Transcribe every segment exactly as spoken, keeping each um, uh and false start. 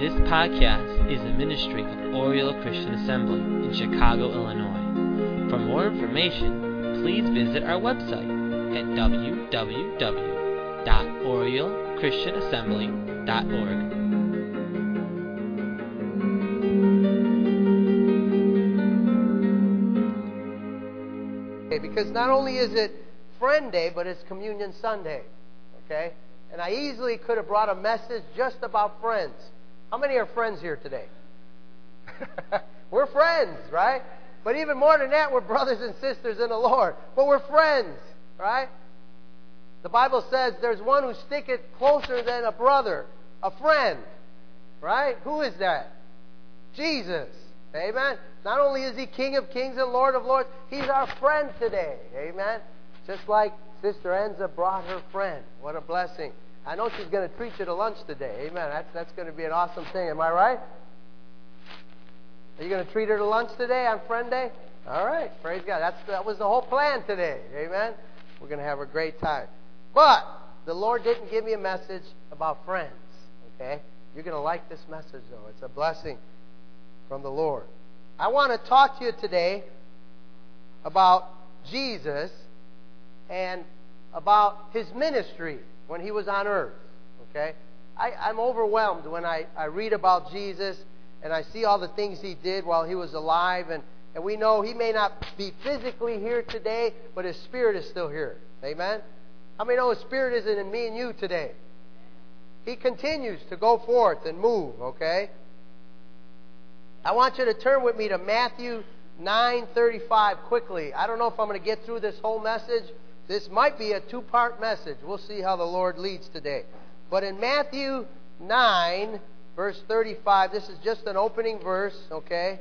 This podcast is a ministry of Oriole Christian Assembly in Chicago, Illinois. For more information, please visit our website at w w w dot oriole christian assembly dot org. Because not only is it Friend Day, but it's Communion Sunday. Okay? And I easily could have brought a message just about friends. How many are friends here today? We're friends, right? But even more than that, we're brothers and sisters in the Lord. But we're friends, right? The Bible says there's one who sticketh closer than a brother, a friend, right? Who is that? Jesus. Amen? Not only is He King of kings and Lord of lords, He's our friend today. Amen? Just like Sister Enza brought her friend. What a blessing. I know she's going to treat you to lunch today. Amen. That's, that's going to be an awesome thing. Am I right? Are you going to treat her to lunch today on Friend Day? All right. Praise God. That's, that was the whole plan today. Amen. We're going to have a great time. But the Lord didn't give me a message about friends. Okay? You're going to like this message, though. It's a blessing from the Lord. I want to talk to you today about Jesus and about His ministry when He was on earth. Okay? I, I'm overwhelmed when I, I read about Jesus and I see all the things He did while He was alive. And, and we know He may not be physically here today, but His Spirit is still here. Amen? How many know His Spirit isn't in me and you today? He continues to go forth and move. Okay? I want you to turn with me to Matthew nine thirty-five quickly. I don't know if I'm going to get through this whole message. This might be a two-part message. We'll see how the Lord leads today. But in Matthew nine, verse thirty-five, this is just an opening verse, okay?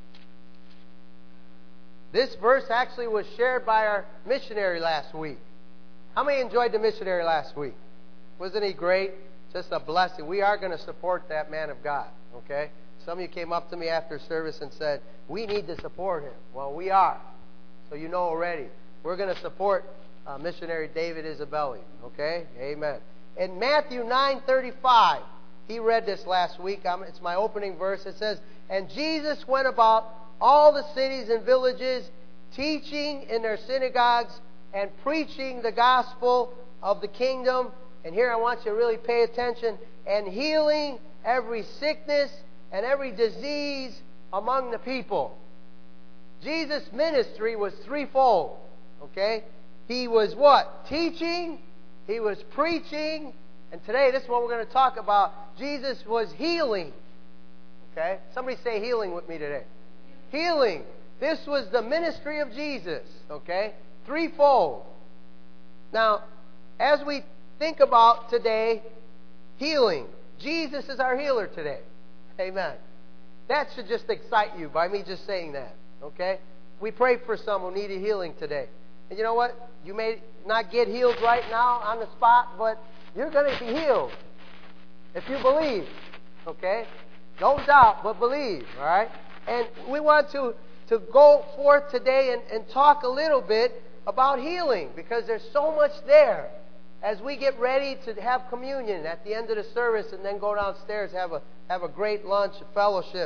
This verse actually was shared by our missionary last week. How many enjoyed the missionary last week? Wasn't he great? Just a blessing. We are going to support that man of God, okay? Some of you came up to me after service and said, we need to support him. Well, we are. So you know already. We're going to support uh, missionary David Isabelli. Okay? Amen. In Matthew nine thirty-five, he read this last week. Um, it's my opening verse. It says, and Jesus went about all the cities and villages, teaching in their synagogues and preaching the gospel of the kingdom. And here I want you to really pay attention. And healing every sickness and every disease among the people. Jesus' ministry was threefold. Okay? He was what? Teaching. He was preaching. And today, this is what we're going to talk about. Jesus was healing. Okay? Somebody say healing with me today. Healing. This was the ministry of Jesus. Okay? Threefold. Now, as we think about today, healing. Jesus is our healer today. Amen. That should just excite you by me just saying that. Okay? We prayed for some who needed healing today. And you know what? You may not get healed right now on the spot, but you're going to be healed. If you believe. Okay? Don't doubt, but believe. All right? And we want to, to go forth today and, and talk a little bit about healing, because there's so much there as we get ready to have communion at the end of the service and then go downstairs, have a have a great lunch, a fellowship.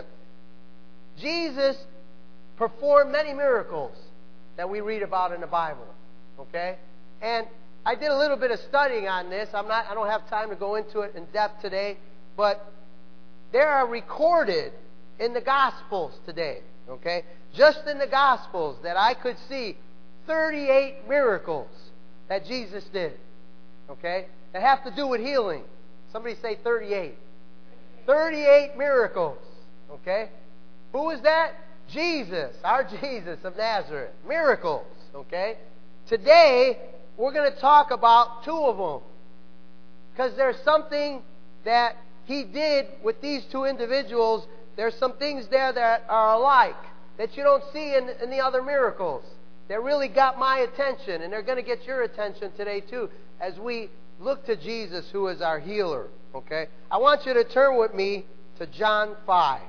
Jesus performed many miracles that we read about in the Bible. Okay? And I did a little bit of studying on this. I'm not I don't have time to go into it in depth today, but there are recorded in the Gospels today, okay? Just in the Gospels that I could see thirty-eight miracles that Jesus did. Okay? That have to do with healing. Somebody say thirty-eight. thirty-eight miracles. Okay? Who is that? Jesus. Our Jesus of Nazareth. Miracles. Okay? Today, we're going to talk about two of them. Because there's something that He did with these two individuals. There's some things there that are alike that you don't see in, in the other miracles. That really got my attention. And they're going to get your attention today too, as we look to Jesus, who is our healer. Okay? I want you to turn with me to John five.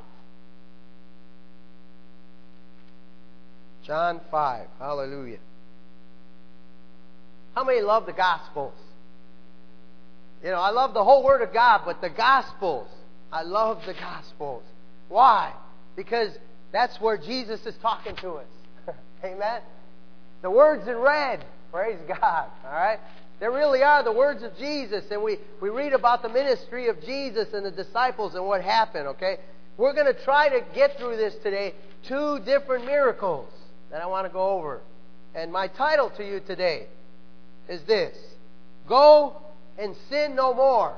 John five. Hallelujah. How many love the Gospels? You know, I love the whole Word of God, but the Gospels, I love the Gospels. Why? Because that's where Jesus is talking to us. Amen? The words in red. Praise God. All right? There really are the words of Jesus. And we, we read about the ministry of Jesus and the disciples and what happened. Okay? We're going to try to get through this today. Two different miracles that I want to go over. And my title to you today is this: Go and sin no more.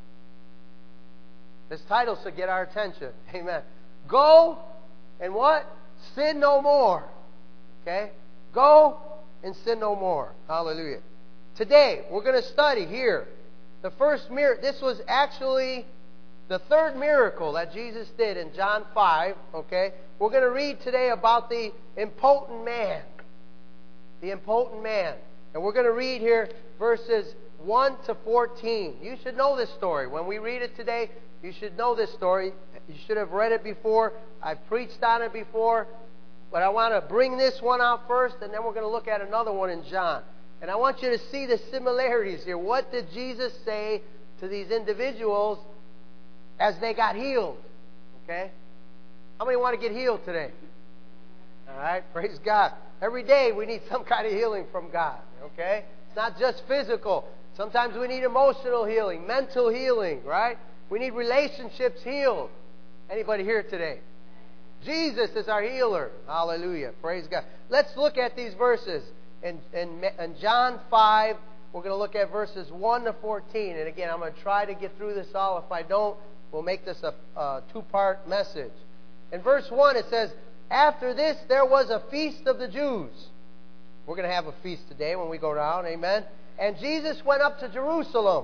This title should get our attention. Amen. Go and what? Sin no more. Okay? Go and sin no more. Hallelujah. Today, we're going to study here the first miracle. This was actually the third miracle that Jesus did in John five. Okay? We're going to read today about the impotent man. The impotent man. And we're going to read here verses one to fourteen. You should know this story. When we read it today, you should know this story. You should have read it before. I've preached on it before. But I want to bring this one out first, and then we're going to look at another one in John. And I want you to see the similarities here. What did Jesus say to these individuals as they got healed? Okay? How many want to get healed today? All right? Praise God. Every day we need some kind of healing from God. Okay? It's not just physical. Sometimes we need emotional healing, mental healing, right? We need relationships healed. Anybody here today? Jesus is our healer. Hallelujah. Praise God. Let's look at these verses. In, in, in John five, we're going to look at verses one to fourteen. And again, I'm going to try to get through this all. If I don't, we'll make this a, a two-part message. In verse one, it says, After this, there was a feast of the Jews. We're going to have a feast today when we go down. Amen. And Jesus went up to Jerusalem.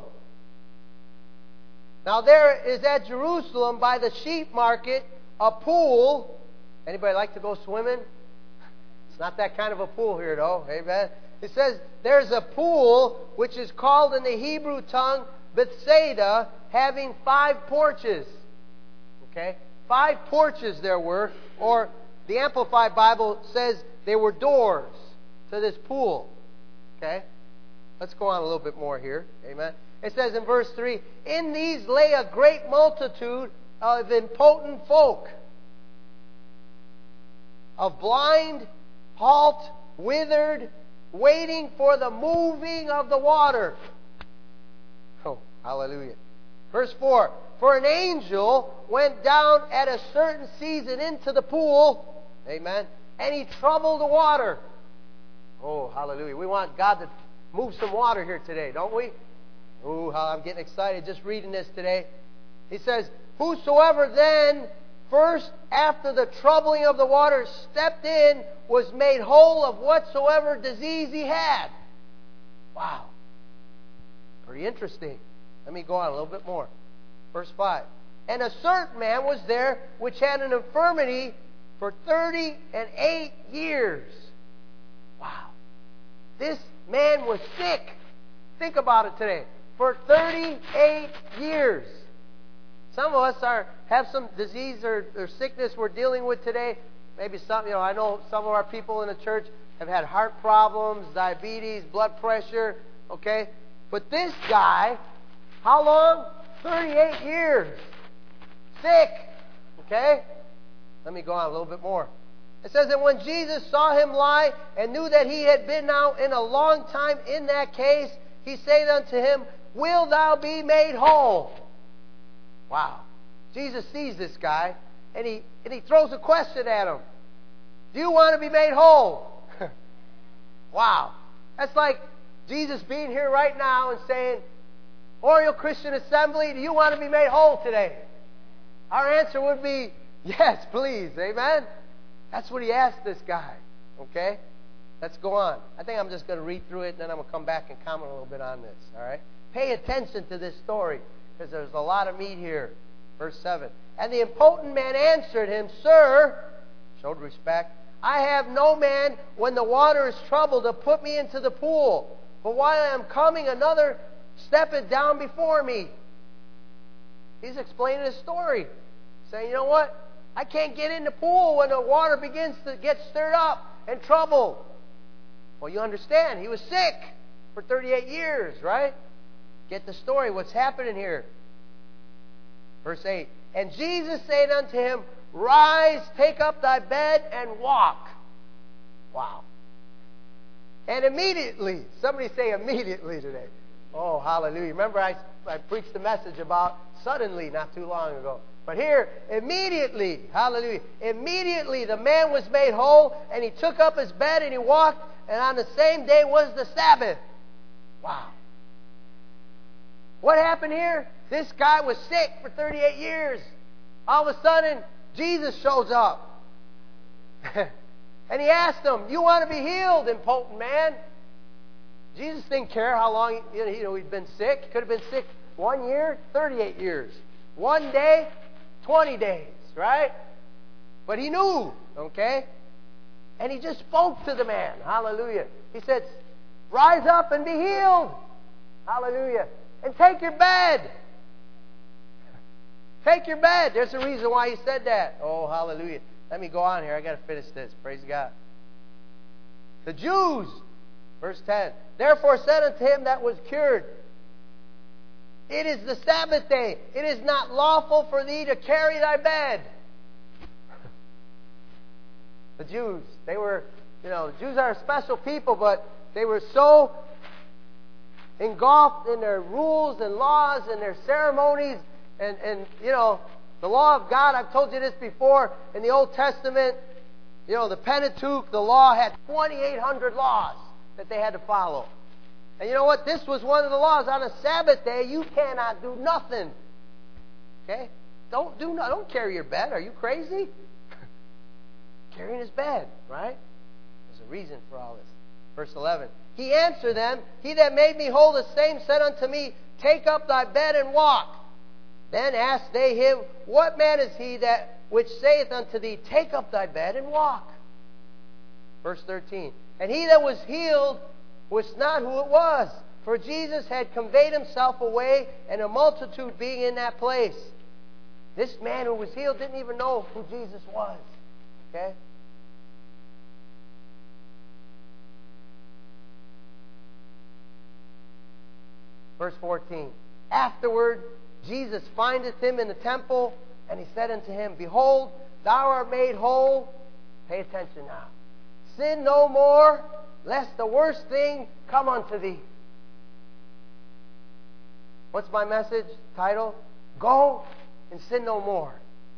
Now there is at Jerusalem by the sheep market a pool. Anybody like to go swimming? It's not that kind of a pool here, though. Amen. It says there's a pool which is called in the Hebrew tongue Bethsaida, having five porches. Okay? Five porches there were, or the Amplified Bible says they were doors to this pool. Okay? Let's go on a little bit more here. Amen. It says in verse three, In these lay a great multitude of impotent folk, of blind, halt, withered, waiting for the moving of the water. Oh, hallelujah. Verse four, For an angel went down at a certain season into the pool, amen, and he troubled the water. Oh, hallelujah. We want God to move some water here today, don't we? Oh, how I'm getting excited just reading this today. He says, Whosoever then first after the troubling of the water stepped in was made whole of whatsoever disease he had. Wow. Pretty interesting. Let me go on a little bit more. Verse five. And a certain man was there which had an infirmity for thirty and eight years. Wow. This man was sick. Think about it today. For thirty-eight years. Some of us are have some disease or, or sickness we're dealing with today. Maybe some, you know, I know some of our people in the church have had heart problems, diabetes, blood pressure, okay? But this guy, how long? thirty-eight years. Sick, okay? Let me go on a little bit more. It says that when Jesus saw him lie and knew that he had been now in a long time in that case, he said unto him, Will thou be made whole? Wow. Jesus sees this guy, and he, and he throws a question at him. Do you want to be made whole? Wow. That's like Jesus being here right now and saying, Oriole Christian Assembly, do you want to be made whole today? Our answer would be, yes, please. Amen? That's what he asked this guy. Okay? Let's go on. I think I'm just going to read through it, and then I'm going to come back and comment a little bit on this. All right? Pay attention to this story, because there's a lot of meat here. Verse seven. And the impotent man answered him, Sir, showed respect, I have no man when the water is troubled to put me into the pool. But while I am coming, another steppeth down before me. He's explaining his story. Saying, you know what? I can't get in the pool when the water begins to get stirred up and troubled. Well, you understand, he was sick for thirty-eight years, right? Get the story. What's happening here? Verse eight. And Jesus said unto him, Rise, take up thy bed, and walk. Wow. And immediately, somebody say immediately today. Oh, hallelujah. Remember I, I preached the message about suddenly not too long ago. But here, immediately, hallelujah, immediately the man was made whole, and he took up his bed and he walked, and on the same day was the Sabbath. Wow. What happened here? This guy was sick for thirty-eight years. All of a sudden, Jesus shows up. And he asked him, You want to be healed, impotent man? Jesus didn't care how long he, you know, he'd been sick. He could have been sick one year, thirty-eight years. One day, twenty days, right? But he knew, okay? And he just spoke to the man. Hallelujah. He said, Rise up and be healed. Hallelujah. And take your bed. Take your bed. There's a reason why he said that. Oh, hallelujah. Let me go on here. I got to finish this. Praise God. The Jews, verse ten, therefore said unto him that was cured, It is the Sabbath day. It is not lawful for thee to carry thy bed. The Jews, they were, you know, the Jews are a special people, but they were so engulfed in their rules and laws and their ceremonies and, and you know, the law of God. I've told you this before. In the Old Testament, you know, the Pentateuch, the law had twenty-eight hundred laws that they had to follow. And you know what? This was one of the laws. On a Sabbath day, you cannot do nothing. Okay? Don't do no, don't carry your bed. Are you crazy? Carrying his bed, right? There's a reason for all this. Verse eleven. He answered them, He that made me whole, the same said unto me, Take up thy bed and walk. Then asked they him, What man is he that which saith unto thee, Take up thy bed and walk? Verse thirteen. And he that was healed was not who it was, for Jesus had conveyed himself away, and a multitude being in that place. This man who was healed didn't even know who Jesus was. Okay? Verse fourteen. Afterward, Jesus findeth him in the temple, and he said unto him, Behold, thou art made whole. Pay attention now. Sin no more, lest the worst thing come unto thee. What's my message title? Go and sin no more.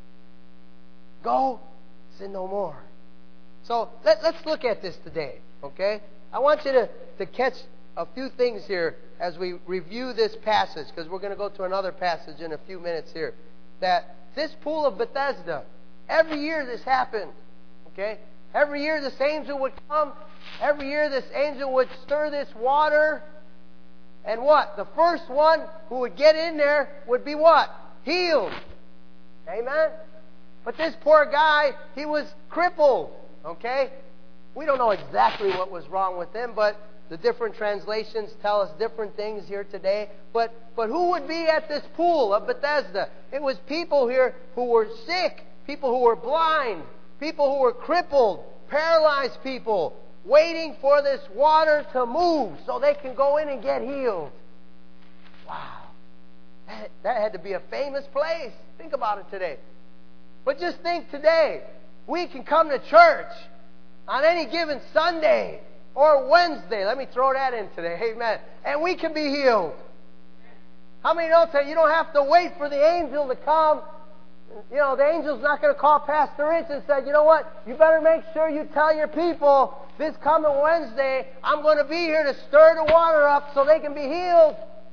Go, sin no more. So let, let's look at this today, okay? I want you to, to catch a few things here as we review this passage, because we're going to go to another passage in a few minutes here. That this pool of Bethesda, every year this happened, okay? Every year this angel would come. Every year this angel would stir this water. And what? The first one who would get in there would be what? Healed. Amen? But this poor guy, he was crippled. Okay? We don't know exactly what was wrong with him, but the different translations tell us different things here today. But, but who would be at this pool of Bethesda? It was people here who were sick, people who were blind, people who were crippled, paralyzed people, waiting for this water to move so they can go in and get healed. Wow. That, that had to be a famous place. Think about it today. But just think today, we can come to church on any given Sunday or Wednesday. Let me throw that in today. Amen. And we can be healed. How many know that you don't have to wait for the angel to come? You know, the angel's not going to call Pastor Rich and say, you know what, you better make sure you tell your people this coming Wednesday, I'm going to be here to stir the water up so they can be healed.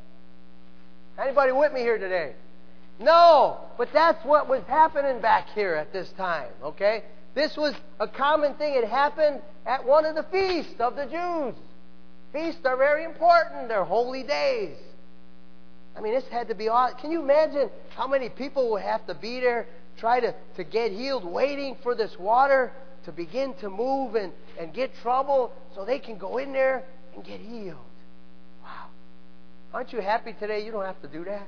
Anybody with me here today? No, but that's what was happening back here at this time, okay? This was a common thing. It happened at one of the feasts of the Jews. Feasts are very important. They're holy days. I mean, this had to be all. Can you imagine how many people would have to be there, try to, to get healed, waiting for this water to begin to move and, and get trouble so they can go in there and get healed? Wow. Aren't you happy today you don't have to do that?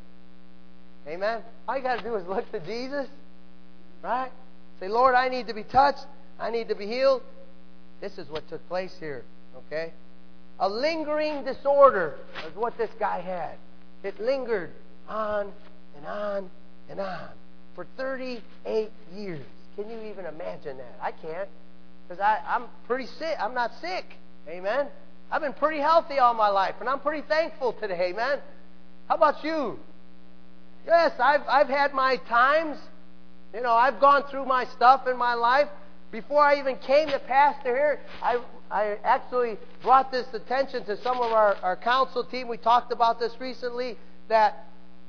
Amen? All you got to do is look to Jesus, right? Say, Lord, I need to be touched. I need to be healed. This is what took place here, okay? A lingering disorder is what this guy had. It lingered on and on and on for thirty-eight years. Can you even imagine that? I can't, because I'm pretty sick. I'm not sick. Amen? I've been pretty healthy all my life, and I'm pretty thankful today. Amen? How about you? Yes, I've, I've had my times. You know, I've gone through my stuff in my life. Before I even came to pastor here, I, I actually brought this attention to some of our, our council team. We talked about this recently, that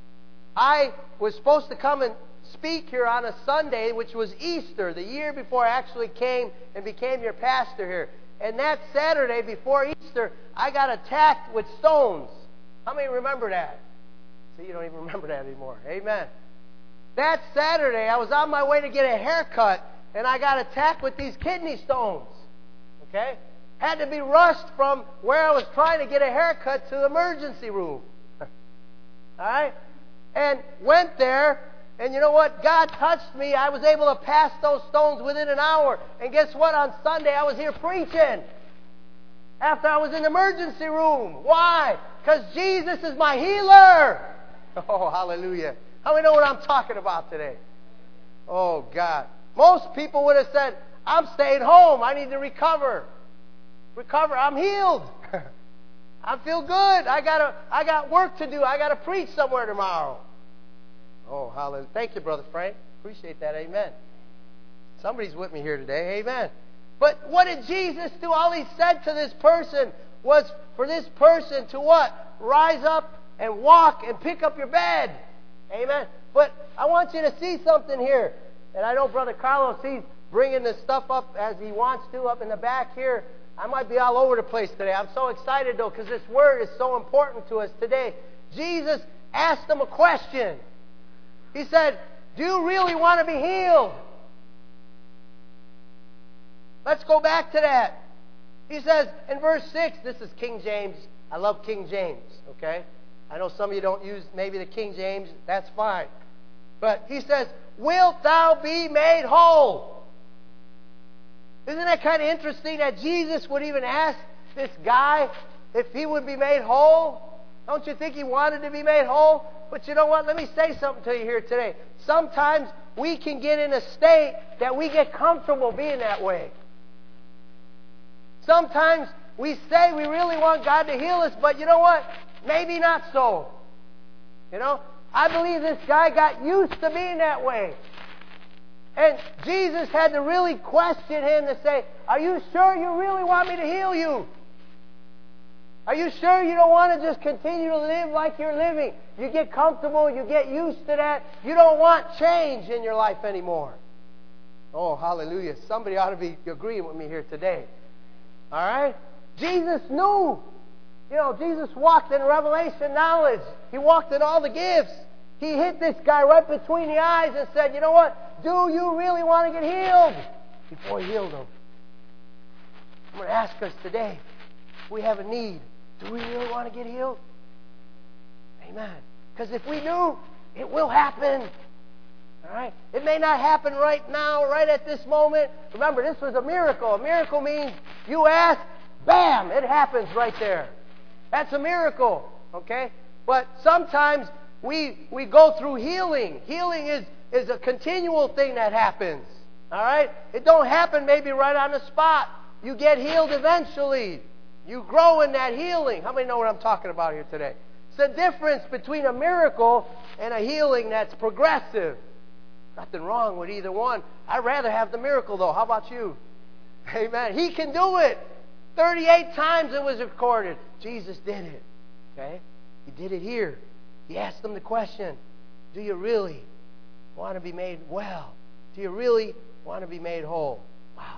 I was supposed to come and speak here on a Sunday, which was Easter, the year before I actually came and became your pastor here. And that Saturday before Easter, I got attacked with stones. How many remember that? See, you don't even remember that anymore. Amen. That Saturday, I was on my way to get a haircut, and I got attacked with these kidney stones. Okay? Had to be rushed from where I was trying to get a haircut to the emergency room. All right? And went there, and you know what? God touched me. I was able to pass those stones within an hour. And guess what? On Sunday, I was here preaching after I was in the emergency room. Why? Because Jesus is my healer. Oh, hallelujah. How many know what I'm talking about today? Oh, God. Most people would have said, I'm staying home. I need to recover. Recover. I'm healed. I feel good. I got a, I got work to do. I got to preach somewhere tomorrow. Oh, hallelujah. Thank you, Brother Frank. Appreciate that. Amen. Somebody's with me here today. Amen. But what did Jesus do? All he said to this person was for this person to what? Rise up and walk and pick up your bed. Amen. But I want you to see something here. And I know Brother Carlos, he's bringing this stuff up as he wants to up in the back here. I might be all over the place today. I'm so excited, though, because this word is so important to us today. Jesus asked them a question. He said, do you really want to be healed? Let's go back to that. He says in verse six, this is King James. I love King James, okay? I know some of you don't use maybe the King James. That's fine. But he says, wilt thou be made whole? Isn't that kind of interesting that Jesus would even ask this guy if he would be made whole? Don't you think he wanted to be made whole? But you know what? Let me say something to you here today. Sometimes we can get in a state that we get comfortable being that way. Sometimes we say we really want God to heal us, but you know what? Maybe not so. You know? I believe this guy got used to being that way. And Jesus had to really question him to say, are you sure you really want me to heal you? Are you sure you don't want to just continue to live like you're living? You get comfortable, you get used to that. You don't want change in your life anymore. Oh, hallelujah. Somebody ought to be agreeing with me here today. All right? Jesus knew. You know, Jesus walked in revelation knowledge. He walked in all the gifts. He hit this guy right between the eyes and said, you know what? Do you really want to get healed? Before he healed him. I'm going to ask us today, if we have a need, do we really want to get healed? Amen. Because if we do, it will happen. All right? It may not happen right now, right at this moment. Remember, this was a miracle. A miracle means you ask, bam, it happens right there. That's a miracle. Okay? But sometimes we we go through healing. Healing is, is a continual thing that happens. All right? It don't happen maybe right on the spot. You get healed eventually. You grow in that healing. How many know what I'm talking about here today? It's the difference between a miracle and a healing that's progressive. Nothing wrong with either one. I'd rather have the miracle, though. How about you? Amen. He can do it. thirty-eight times it was recorded. Jesus did it. Okay? He did it here. He asked them the question, do you really want to be made well? Do you really want to be made whole? Wow.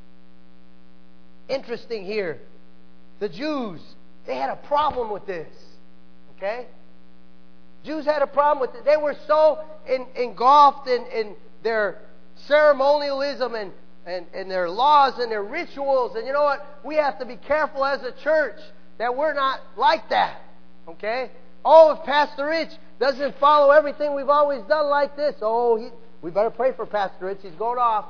Interesting here. The Jews, they had a problem with this. Okay? Jews had a problem with it. They were so in, engulfed in, in their ceremonialism and, and, and their laws and their rituals. And you know what? We have to be careful as a church that we're not like that. Okay? Oh, if Pastor Rich doesn't follow everything we've always done like this, oh, he, we better pray for Pastor Rich. He's going off.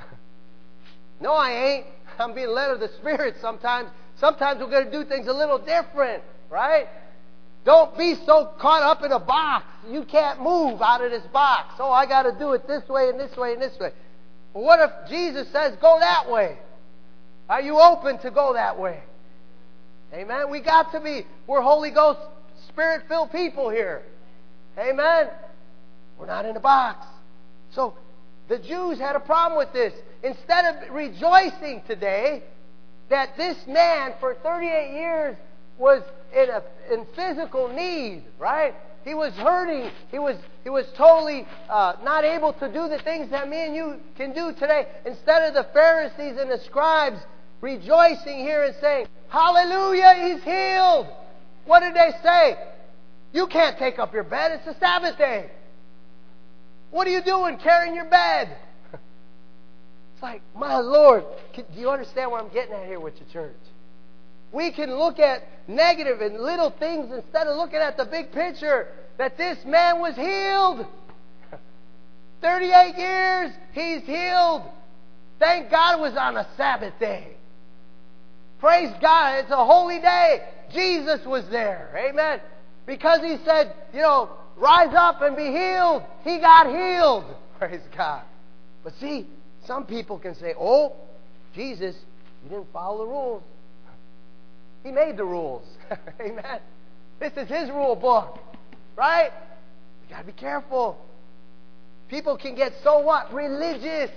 No, I ain't. I'm being led of the Spirit sometimes. Sometimes we're going to do things a little different, right? Don't be so caught up in a box. You can't move out of this box. Oh, I got to do it this way and this way and this way. But what if Jesus says, go that way? Are you open to go that way? Amen? We got to be, we're Holy Ghost, Spirit-filled people here. Amen? We're not in a box. So, the Jews had a problem with this. Instead of rejoicing today that this man for thirty-eight years was in a in physical need, right? He was hurting. He was he was totally uh, not able to do the things that me and you can do today. Instead of the Pharisees and the scribes rejoicing here and saying, hallelujah, he's healed. What did they say? You can't take up your bed. It's a Sabbath day. What are you doing carrying your bed? It's like, my Lord, do you understand what I'm getting at here with your church? We can look at negative and little things instead of looking at the big picture that this man was healed. thirty-eight years, he's healed. Thank God it was on a Sabbath day. Praise God, it's a holy day. Jesus was there. Amen. Because he said, you know, rise up and be healed. He got healed. Praise God. But see, some people can say, oh, Jesus, you didn't follow the rules. He made the rules. Amen. This is his rule book. Right? You got to be careful. People can get so what? Religious.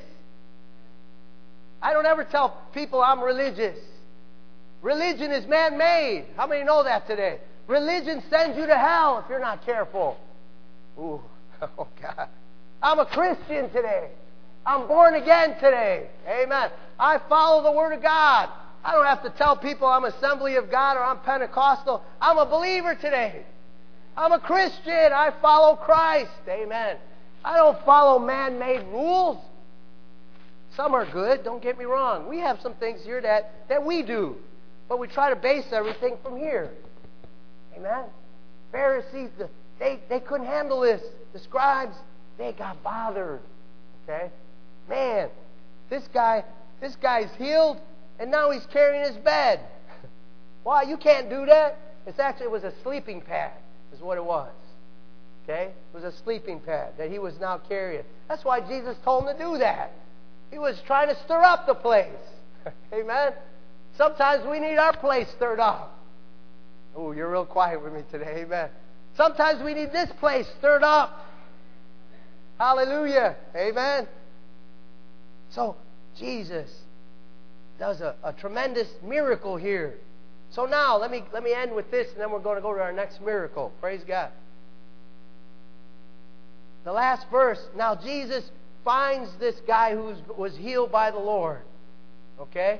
I don't ever tell people I'm religious. Religion is man-made. How many know that today? Religion sends you to hell if you're not careful. Ooh, oh God. I'm a Christian today. I'm born again today. Amen. I follow the Word of God. I don't have to tell people I'm Assembly of God or I'm Pentecostal. I'm a believer today. I'm a Christian. I follow Christ. Amen. I don't follow man-made rules. Some are good, don't get me wrong. We have some things here that, that we do. But we try to base everything from here. Amen. Pharisees, they, they couldn't handle this. The scribes, they got bothered. Okay? Man, this guy, this guy's healed, and now he's carrying his bed. Why? You can't do that. It's actually, it was a sleeping pad, is what it was. Okay? It was a sleeping pad that he was now carrying. That's why Jesus told him to do that. He was trying to stir up the place. Amen? Sometimes we need our place stirred up. Oh, you're real quiet with me today. Amen. Sometimes we need this place stirred up. Hallelujah. Amen. So, Jesus does a, a tremendous miracle here. So now, let me, let me end with this, and then we're going to go to our next miracle. Praise God. The last verse. Now, Jesus finds this guy who was healed by the Lord. Okay?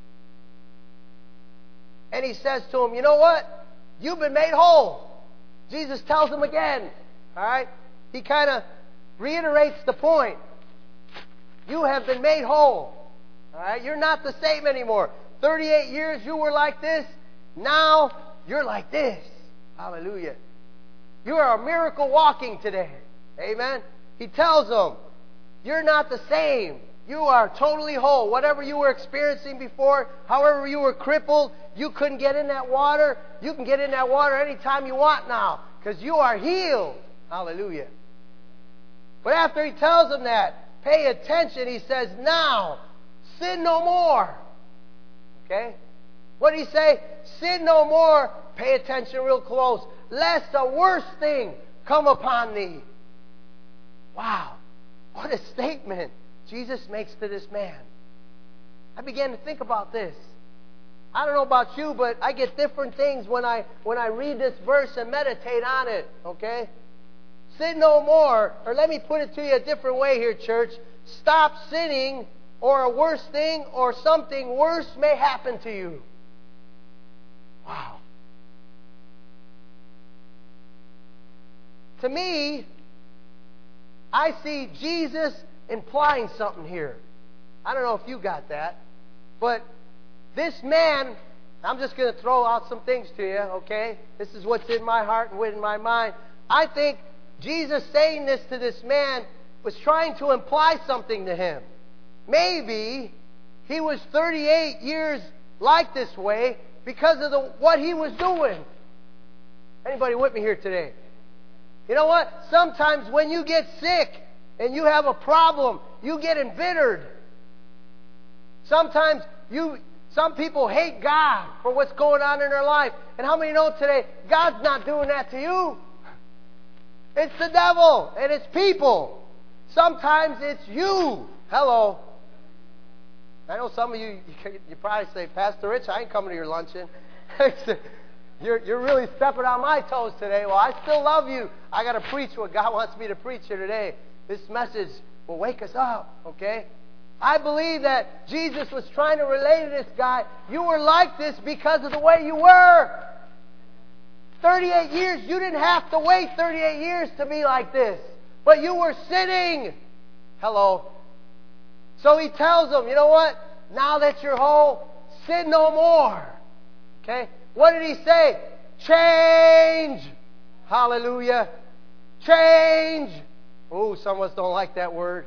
And he says to him, you know what? You've been made whole. Jesus tells him again. All right? He kind of reiterates the point. You have been made whole. All right? You're not the same anymore. thirty-eight years you were like this. Now you're like this. Hallelujah. You are a miracle walking today. Amen? He tells them, you're not the same. You are totally whole. Whatever you were experiencing before, however you were crippled, you couldn't get in that water. You can get in that water anytime you want now because you are healed. Hallelujah. But after he tells them that, pay attention. He says, now, sin no more. Okay? What did he say? Sin no more. Pay attention real close. Lest a worse thing come upon thee. Wow. What a statement Jesus makes to this man. I began to think about this. I don't know about you, but I get different things when I when I read this verse and meditate on it. Okay? Sin no more, or let me put it to you a different way here, church. Stop sinning, or a worse thing, or something worse may happen to you. Wow. To me, I see Jesus implying something here. I don't know if you got that, but this man, I'm just going to throw out some things to you, okay? This is what's in my heart and in my mind. I think Jesus saying this to this man was trying to imply something to him. Maybe he was thirty-eight years like this way because of the, what he was doing. Anybody with me here today? You know what? Sometimes when you get sick and you have a problem, you get embittered. Sometimes you, some people hate God for what's going on in their life. And how many know today, God's not doing that to you? It's the devil and it's people. Sometimes it's you. Hello. I know some of you, you probably say, Pastor Rich, I ain't coming to your luncheon. You're, you're really stepping on my toes today. Well, I still love you. I got to preach what God wants me to preach here today. This message will wake us up, okay? I believe that Jesus was trying to relate to this guy. You were like this because of the way you were. thirty-eight years, you didn't have to wait thirty-eight years to be like this. But you were sinning. Hello. So he tells them, you know what? Now that you're whole, sin no more. Okay? What did he say? Change. Hallelujah. Change. Oh, some of us don't like that word.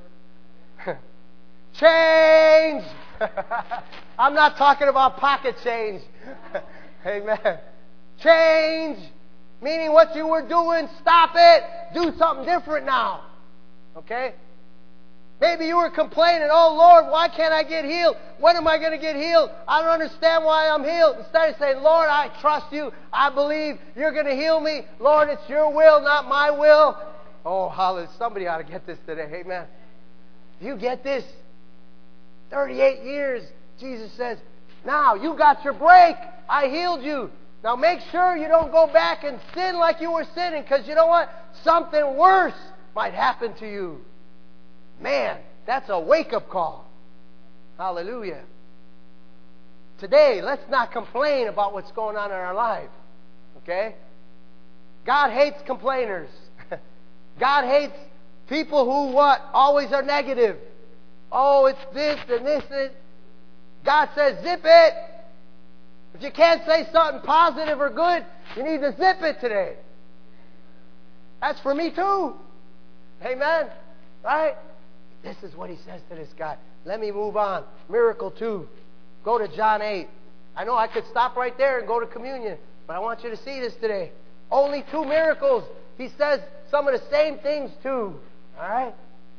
Change. I'm not talking about pocket change. Amen. Change. Meaning what you were doing, stop it. Do something different now. Okay? Maybe you were complaining, oh Lord, why can't I get healed? When am I going to get healed? I don't understand why I'm healed. Instead of saying, Lord, I trust you. I believe you're going to heal me. Lord, it's your will, not my will. Oh, hallelujah. Somebody ought to get this today. Amen. You get this? thirty-eight years, Jesus says, now you got your break. I healed you. Now make sure you don't go back and sin like you were sinning, because you know what? Something worse might happen to you. Man, that's a wake-up call. Hallelujah. Today, let's not complain about what's going on in our life. Okay? God hates complainers. God hates people who what? Always are negative. Oh, it's this and this and God says, zip it. If you can't say something positive or good, you need to zip it today. That's for me too. Amen. Right? This is what he says to this guy. Let me move on. Miracle two. Go to John eight. I know I could stop right there and go to communion, but I want you to see this today. Only two miracles. He says some of the same things too. All right?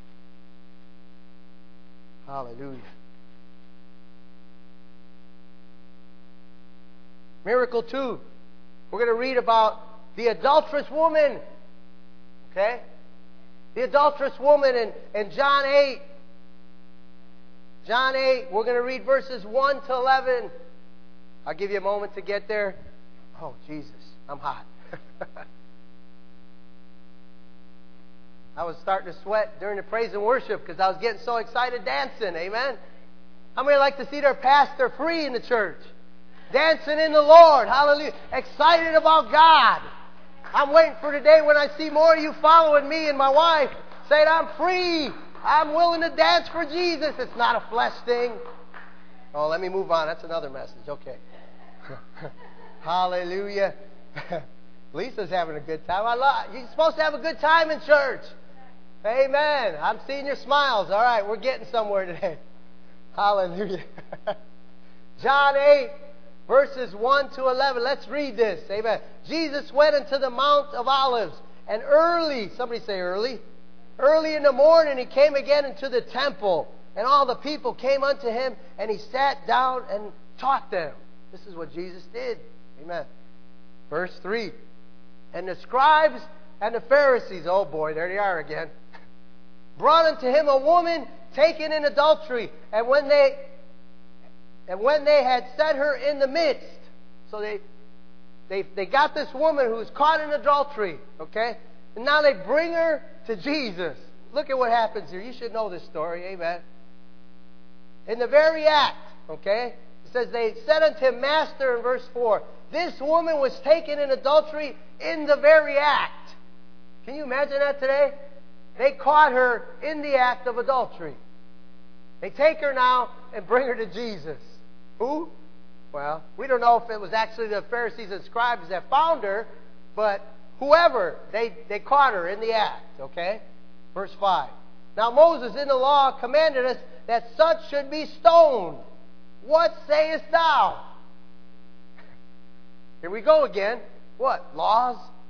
Hallelujah. Miracle two. We're going to read about the adulterous woman. Okay? The adulterous woman in, in John eight. John eight, we're going to read verses one to eleven. I'll give you a moment to get there. Oh, Jesus, I'm hot. I was starting to sweat during the praise and worship because I was getting so excited dancing. Amen? How many like to see their pastor free in the church? Dancing in the Lord. Hallelujah. Excited about God. I'm waiting for the day when I see more of you following me and my wife, saying, I'm free. I'm willing to dance for Jesus. It's not a flesh thing. Oh, let me move on. That's another message. Okay. Hallelujah. Lisa's having a good time. I love, you're supposed to have a good time in church. Amen. I'm seeing your smiles. All right, we're getting somewhere today. Hallelujah. John eight. Verses one to eleven. Let's read this. Amen. Jesus went into the Mount of Olives, and early, somebody say early, early in the morning he came again into the temple, and all the people came unto him, and he sat down and taught them. This is what Jesus did. Amen. Verse three. And the scribes and the Pharisees, oh boy, there they are again, brought unto him a woman taken in adultery, and when they And when they had set her in the midst, so they they they got this woman who was caught in adultery, okay? And now they bring her to Jesus. Look at what happens here. You should know this story, amen. In the very act, okay? It says they said unto him, Master, in verse four, this woman was taken in adultery in the very act. Can you imagine that today? They caught her in the act of adultery. They take her now and bring her to Jesus. Who? Well, we don't know if it was actually the Pharisees and scribes that found her, but whoever, they, they caught her in the act, okay? Verse five. Now Moses in the law commanded us that such should be stoned. What sayest thou? Here we go again. What? Laws?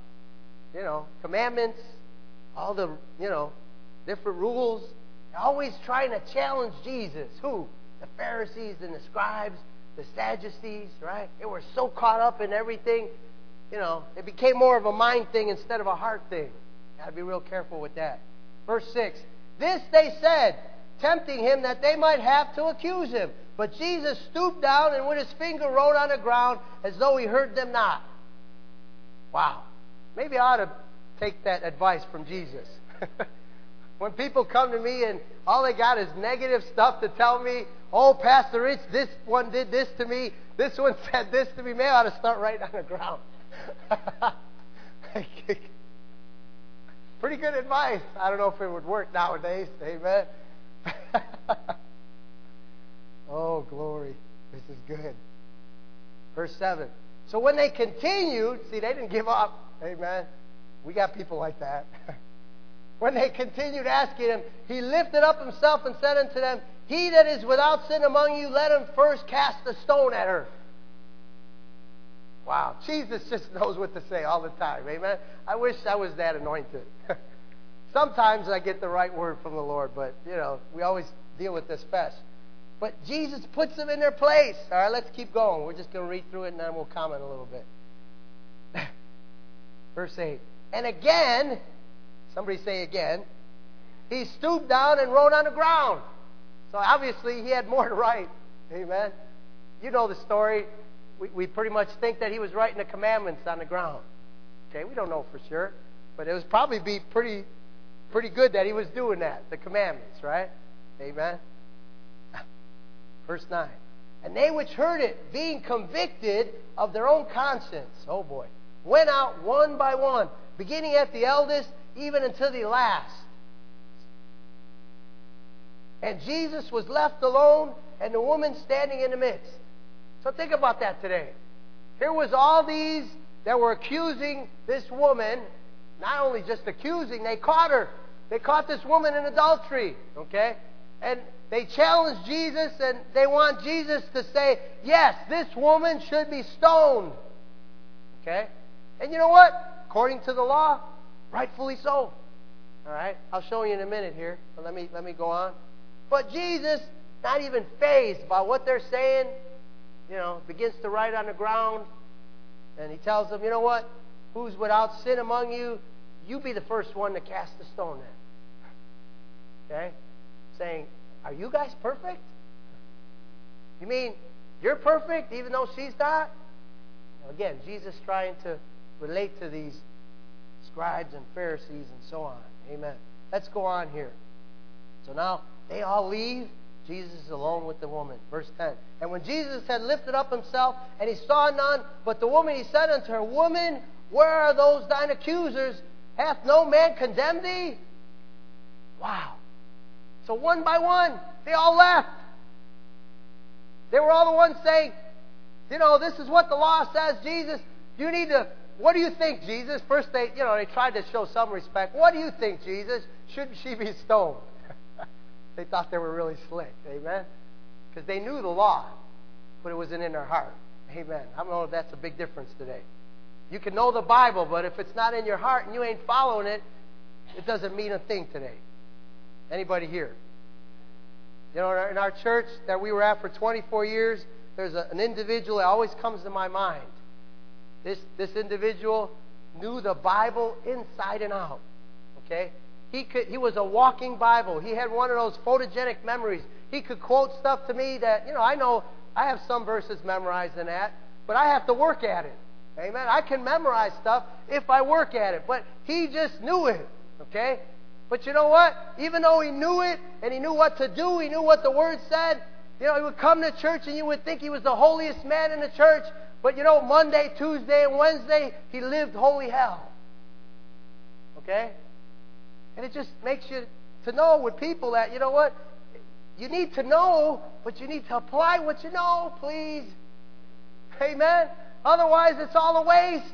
you know, commandments, all the, you know, different rules. They're always trying to challenge Jesus. Who? The Pharisees and the scribes, the Sadducees, right? They were so caught up in everything, you know, it became more of a mind thing instead of a heart thing. Got to be real careful with that. Verse six, this they said, tempting him that they might have to accuse him. But Jesus stooped down and with his finger wrote on the ground as though he heard them not. Wow. Maybe I ought to take that advice from Jesus. When people come to me and all they got is negative stuff to tell me, oh, Pastor Rich, this one did this to me, this one said this to me, maybe I ought to start right on the ground. Pretty good advice. I don't know if it would work nowadays. Amen. Oh, glory. This is good. Verse seven. So when they continued, see, they didn't give up. Amen. We got people like that. When they continued asking him, he lifted up himself and said unto them, he that is without sin among you, let him first cast a stone at her. Wow. Jesus just knows what to say all the time. Amen. I wish I was that anointed. Sometimes I get the right word from the Lord, but, you know, we always deal with this flesh. But Jesus puts them in their place. All right, let's keep going. We're just going to read through it and then we'll comment a little bit. Verse eight. And again, somebody say again, he stooped down and wrote on the ground. So obviously he had more to write. Amen. You know the story. We, we pretty much think that he was writing the commandments on the ground. Okay, we don't know for sure. But it was probably be pretty, pretty good that he was doing that, the commandments, right? Amen. Verse nine. And they which heard it, being convicted of their own conscience, oh boy, went out one by one, beginning at the eldest, even unto the last. And Jesus was left alone, and the woman standing in the midst. So think about that today. Here was all these that were accusing this woman, not only just accusing, they caught her. They caught this woman in adultery, okay? And they challenged Jesus, and they want Jesus to say, yes, this woman should be stoned. Okay? And you know what? According to the law, rightfully so. All right? I'll show you in a minute here. But let me let me go on. But Jesus, not even fazed by what they're saying, you know, begins to write on the ground, and he tells them, you know what? Who's without sin among you? You be the first one to cast the stone then. Okay? Saying, are you guys perfect? You mean you're perfect even though she's not? Again, Jesus trying to relate to these scribes and Pharisees and so on. Amen. Let's go on here. So now they all leave. Jesus is alone with the woman. Verse ten. And when Jesus had lifted up himself, and he saw none but the woman, he said unto her, Woman, where are those thine accusers? Hath no man condemned thee? Wow. So one by one, they all left. They were all the ones saying, you know, this is what the law says, Jesus. You need to, what do you think, Jesus? First they, you know, they tried to show some respect. What do you think, Jesus? Should she be stoned? They thought they were really slick. Amen? Because they knew the law, but it wasn't in their heart. Amen. I don't know if that's a big difference today. You can know the Bible, but if it's not in your heart and you ain't following it, it doesn't mean a thing today. Anybody here? You know, in our, in our church that we were at for twenty-four years, there's a, an individual that always comes to my mind. This, this individual knew the Bible inside and out. Okay? He could. He was a walking Bible. He had one of those photogenic memories. He could quote stuff to me that, you know, I know I have some verses memorized in that, but I have to work at it. Amen? I can memorize stuff if I work at it, but he just knew it. Okay? But you know what? Even though he knew it and he knew what to do, he knew what the Word said, you know, he would come to church and you would think he was the holiest man in the church, but you know, Monday, Tuesday, and Wednesday, he lived holy hell. Okay? And it just makes you to know with people that, you know what? You need to know, but you need to apply what you know, please. Amen? Otherwise, it's all a waste.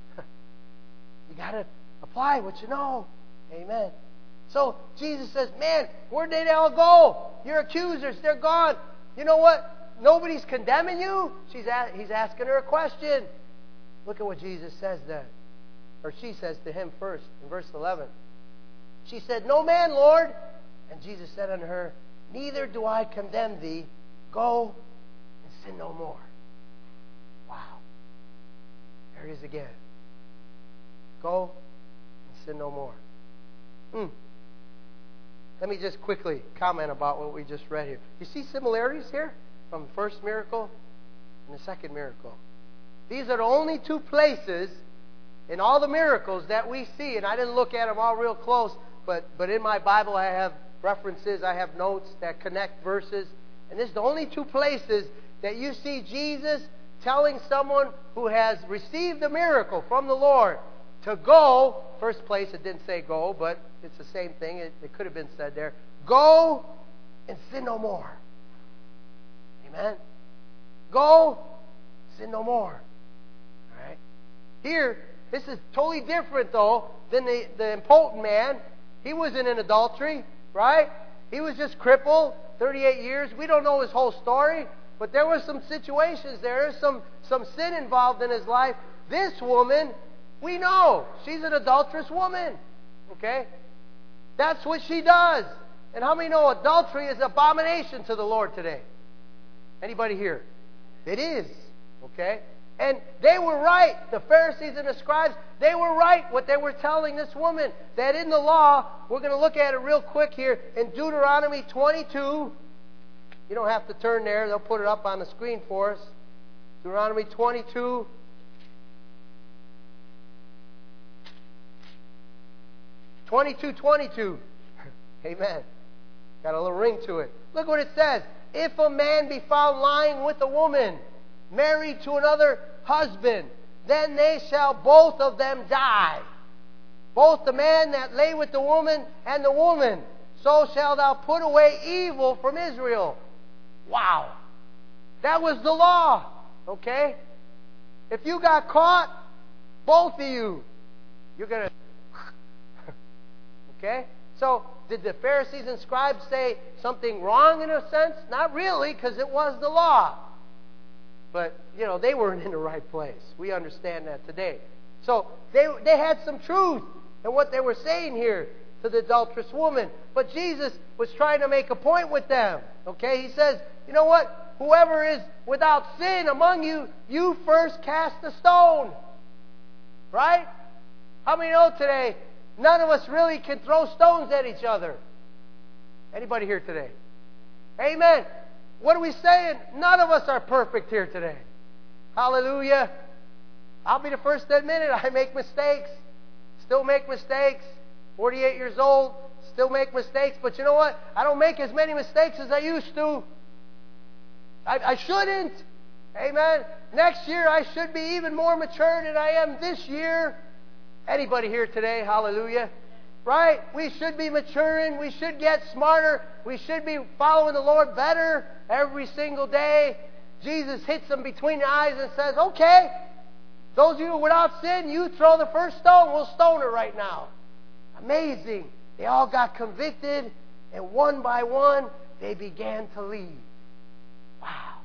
You got to apply what you know. Amen. So Jesus says, man, where did they all go? Your accusers, they're gone. You know what? Nobody's condemning you. She's a- he's asking her a question. Look at what Jesus says then. or she says to him first, in verse eleven. She said, "No man, Lord." And Jesus said unto her, "Neither do I condemn thee. Go and sin no more." Wow. There it is again. Go and sin no more. Hmm. Let me just quickly comment about what we just read here. You see similarities here from the first miracle and the second miracle. These are the only two places in all the miracles that we see, and I didn't look at them all real close, but, but in my Bible I have references, I have notes that connect verses, and this is the only two places that you see Jesus telling someone who has received a miracle from the Lord to go. First place, it didn't say go, but it's the same thing. It, it could have been said there. Go and sin no more. Amen? Go, sin no more. All right? Here, this is totally different, though, than the, the impotent man. He wasn't in adultery, right? He was just crippled, thirty-eight years. We don't know his whole story, but there were some situations there, some, some sin involved in his life. This woman, we know, she's an adulterous woman, okay? That's what she does. And how many know adultery is abomination to the Lord today? Anybody here? It is, okay? And they were right, the Pharisees and the scribes, they were right what they were telling this woman, that in the law, we're going to look at it real quick here, in Deuteronomy twenty-two, you don't have to turn there, they'll put it up on the screen for us. Deuteronomy twenty-two. twenty-two twenty-two. Amen. Got a little ring to it. Look what it says. If a man be found lying with a woman, married to another husband, then they shall both of them die. Both the man that lay with the woman and the woman. So shalt thou put away evil from Israel. Wow. That was the law. Okay? If you got caught, both of you, you're going to... Okay? So, did the Pharisees and scribes say something wrong in a sense? Not really, because it was the law. But, you know, they weren't in the right place. We understand that today. So, they, they had some truth in what they were saying here to the adulterous woman. But Jesus was trying to make a point with them. Okay? He says, you know what? Whoever is without sin among you, you first cast the stone. Right? How many know today, none of us really can throw stones at each other? Anybody here today? Amen. What are we saying? None of us are perfect here today. Hallelujah. I'll be the first to admit it. I make mistakes. Still make mistakes. forty-eight years old. Still make mistakes. But you know what? I don't make as many mistakes as I used to. I, I shouldn't. Amen. Next year I should be even more mature than I am this year. Anybody here today? Hallelujah. Right? We should be maturing. We should get smarter. We should be following the Lord better every single day. Jesus hits them between the eyes and says, okay, those of you without sin, you throw the first stone. We'll stone her right now. Amazing. They all got convicted, and one by one, they began to leave. Wow.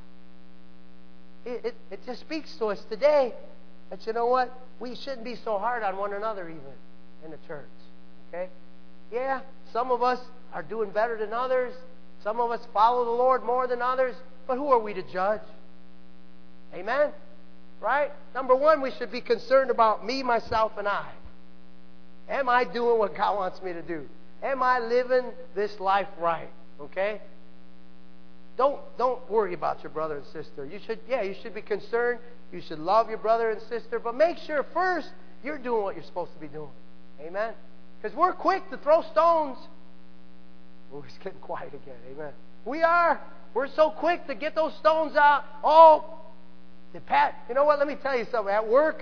It, it, it just speaks to us today that, you know what? We shouldn't be so hard on one another even in the church. Okay? Yeah, some of us are doing better than others. Some of us follow the Lord more than others. But who are we to judge? Amen? Right? Number one, we should be concerned about me, myself, and I. Am I doing what God wants me to do? Am I living this life right? Okay? Don't, don't worry about your brother and sister. You should, yeah, you should be concerned. You should love your brother and sister. But make sure first you're doing what you're supposed to be doing. Amen? Because we're quick to throw stones. Oh, it's getting quiet again. Amen. We are. We're so quick to get those stones out. Oh, did Pat, you know what? Let me tell you something. At work,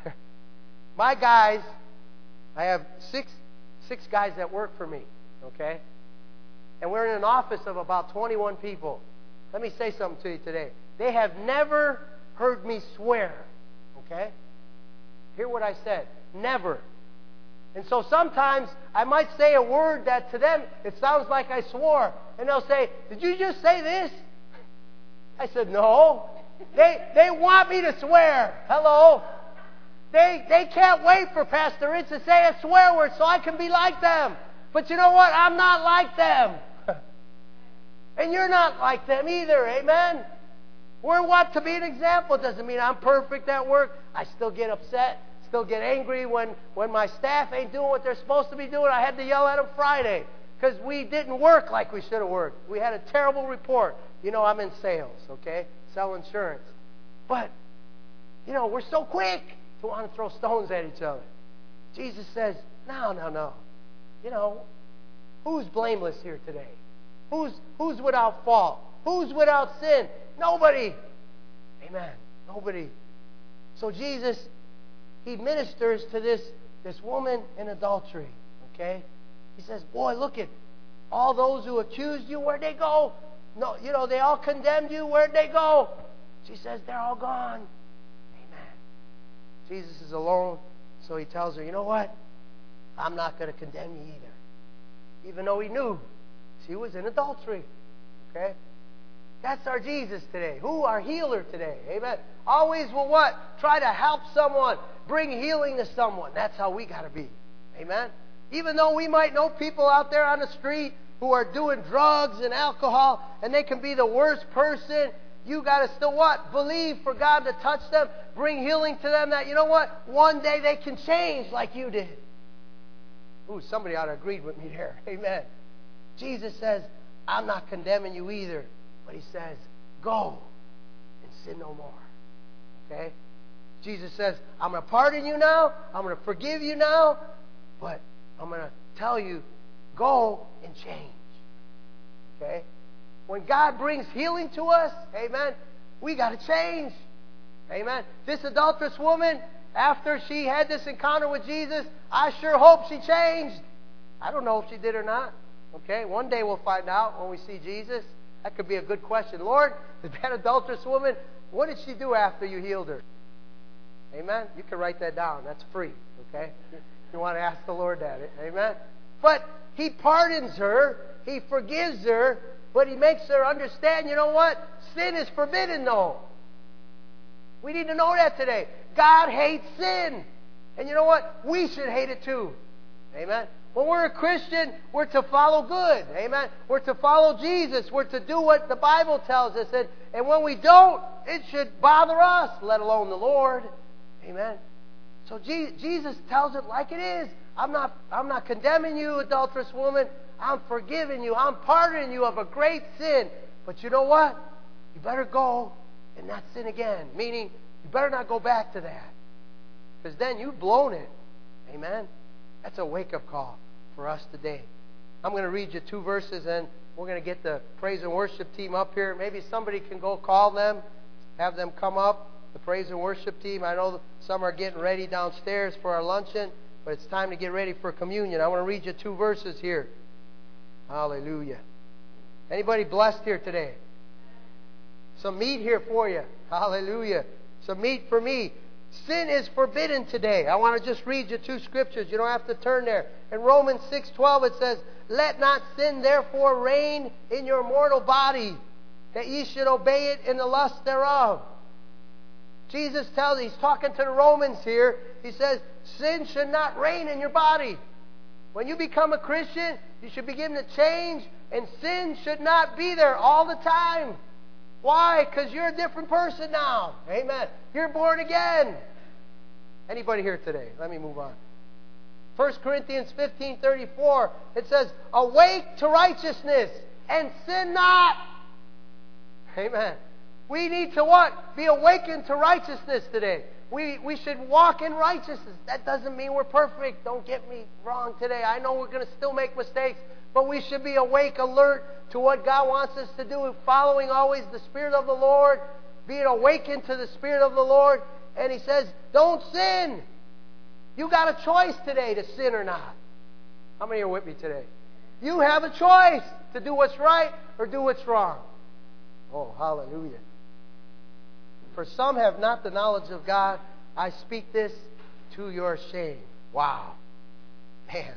my guys, I have six six guys that work for me. Okay? And we're in an office of about twenty-one people. Let me say something to you today. They have never heard me swear. Okay? Hear what I said. Never. And so sometimes I might say a word that to them, it sounds like I swore. And they'll say, did you just say this? I said, no. They, they want me to swear. Hello. They, they can't wait for Pastor Rich to say a swear word so I can be like them. But you know what? I'm not like them. And you're not like them either. Amen? We're what? To be an example. Doesn't mean I'm perfect at work. I still get upset, still get angry when, when my staff ain't doing what they're supposed to be doing. I had to yell at them Friday because we didn't work like we should have worked. We had a terrible report. You know, I'm in sales, okay? Sell insurance. But, you know, we're so quick to want to throw stones at each other. Jesus says, no, no, no. You know, who's blameless here today? Who's, who's without fault? Who's without sin? Nobody. Amen. Nobody. So Jesus, He ministers to this, this woman in adultery. Okay? He says, boy, look at all those who accused you. Where'd they go? No, you know, they all condemned you. Where'd they go? She says, they're all gone. Amen. Jesus is alone, so He tells her, you know what? I'm not going to condemn you either. Even though He knew she was in adultery. Okay? That's our Jesus today. Who? Our healer today. Amen. Always will what? Try to help someone. Bring healing to someone. That's how we got to be. Amen. Even though we might know people out there on the street who are doing drugs and alcohol, and they can be the worst person, you got to still what? Believe for God to touch them, bring healing to them, that, you know what? One day they can change like you did. Ooh, somebody ought to agree with me there. Amen. Jesus says, I'm not condemning you either. But He says, go and sin no more. Okay? Jesus says, I'm going to pardon you now. I'm going to forgive you now. But I'm going to tell you, go and change. Okay? When God brings healing to us, amen, we got to change. Amen. This adulterous woman, after she had this encounter with Jesus, I sure hope she changed. I don't know if she did or not. Okay? One day we'll find out when we see Jesus. That could be a good question. Lord, that adulterous woman, what did she do after you healed her? Amen? You can write that down. That's free. Okay? You want to ask the Lord that. Amen? But He pardons her. He forgives her. But He makes her understand, you know what? Sin is forbidden, though. We need to know that today. God hates sin. And you know what? We should hate it too. Amen? When we're a Christian, we're to follow good. Amen? We're to follow Jesus. We're to do what the Bible tells us. And, and when we don't, it should bother us, let alone the Lord. Amen? So Je- Jesus tells it like it is. I'm not, I'm not condemning you, adulterous woman. I'm forgiving you. I'm pardoning you of a great sin. But you know what? You better go and not sin again. Meaning, you better not go back to that. Because then you've blown it. Amen? That's a wake-up call for us today. I'm going to read you two verses, and we're going to get the praise and worship team up here. Maybe somebody can go call them, have them come up, the praise and worship team. I know some are getting ready downstairs for our luncheon, but it's time to get ready for communion. I want to read you two verses here. Hallelujah. Anybody blessed here today? Some meat here for you. Hallelujah. Some meat for me. Sin is forbidden today. I want to just read you two scriptures. You don't have to turn there. In Romans six twelve it says, let not sin therefore reign in your mortal body, that ye should obey it in the lust thereof. Jesus tells, He's talking to the Romans here. He says, sin should not reign in your body. When you become a Christian, you should begin to change, and sin should not be there all the time. Why? Because you're a different person now. Amen. You're born again. Anybody here today? Let me move on. First Corinthians fifteen thirty-four, it says, awake to righteousness and sin not. Amen. We need to what? Be awakened to righteousness today. We, we should walk in righteousness. That doesn't mean we're perfect. Don't get me wrong today. I know we're going to still make mistakes, but we should be awake, alert to what God wants us to do, following always the Spirit of the Lord, being awakened to the Spirit of the Lord. And He says, don't sin. You got a choice today to sin or not. How many are with me today? You have a choice to do what's right or do what's wrong. Oh, hallelujah. For some have not the knowledge of God. I speak this to your shame. Wow. Man.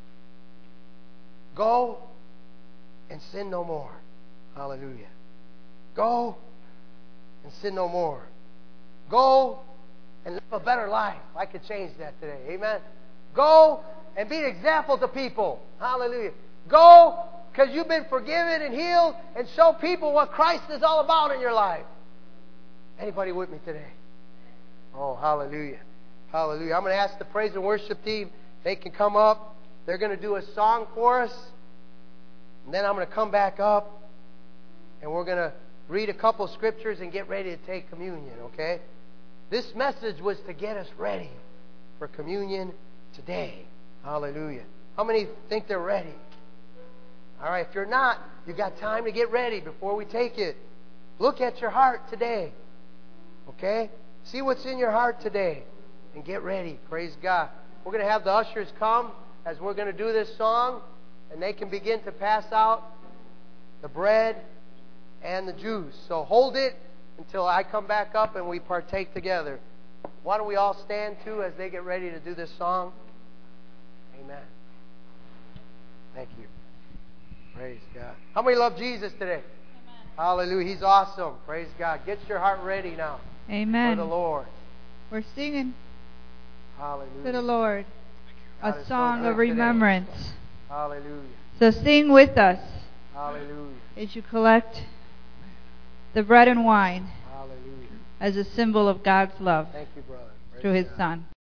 Go and sin no more. Hallelujah. Go and sin no more. Go and live a better life. I could change that today. Amen. Go and be an example to people. Hallelujah. Go because you've been forgiven and healed, and show people what Christ is all about in your life. Anybody with me today? Oh, hallelujah. Hallelujah. I'm going to ask the praise and worship team. They can come up. They're going to do a song for us. And then I'm going to come back up, and we're going to read a couple scriptures and get ready to take communion, okay? This message was to get us ready for communion today. Hallelujah. How many think they're ready? All right, if you're not, you've got time to get ready before we take it. Look at your heart today, okay? See what's in your heart today and get ready. Praise God. We're going to have the ushers come as we're going to do this song, and they can begin to pass out the bread and the juice. So hold it until I come back up and we partake together. Why don't we all stand too as they get ready to do this song? Amen. Thank you. Praise God. How many love Jesus today? Amen. Hallelujah. He's awesome. Praise God. Get your heart ready now. Amen. For the Lord. We're singing Hallelujah. to the Lord God a song so of remembrance. Today. Hallelujah. So sing with us. Hallelujah. As you collect the bread and wine. Hallelujah. As a symbol of God's love. Thank you, brother. Praise through His God. Son.